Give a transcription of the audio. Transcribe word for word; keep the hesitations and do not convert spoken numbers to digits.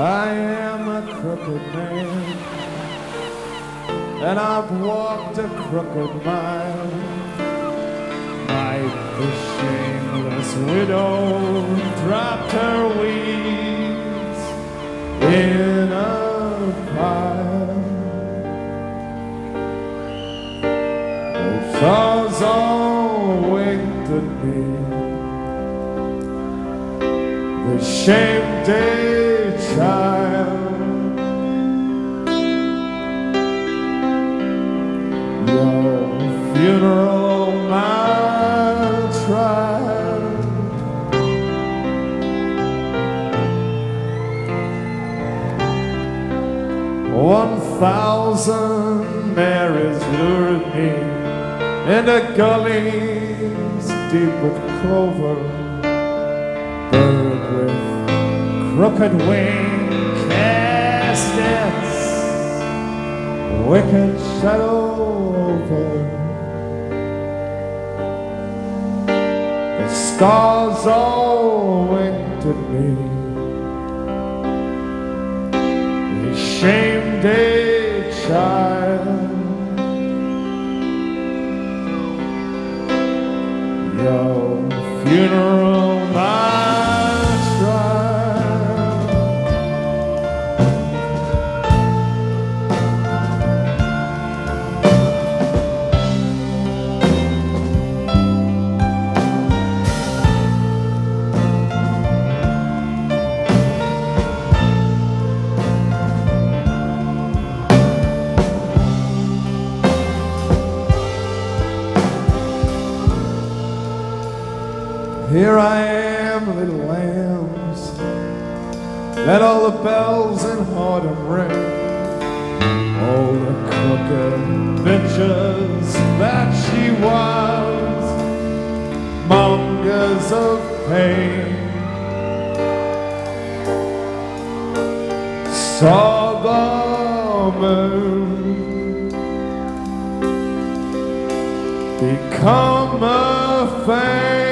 I am a crooked man, and I've walked a crooked mile. Night the shameless widow dropped her weeds in a pile. The stars all winked at me, the shame day child. Your funeral, my trial. One thousand Marys lured me into gullies deep with clover, bird with crooked wing castets, wicked shadow over. The stars all winked at me, the shame day child. Your funeral, my trial. Here I am, little lambs, let all the bells in autumn ring. All the crooked bitches that she was, mongers of pain, saw the moon become a fame.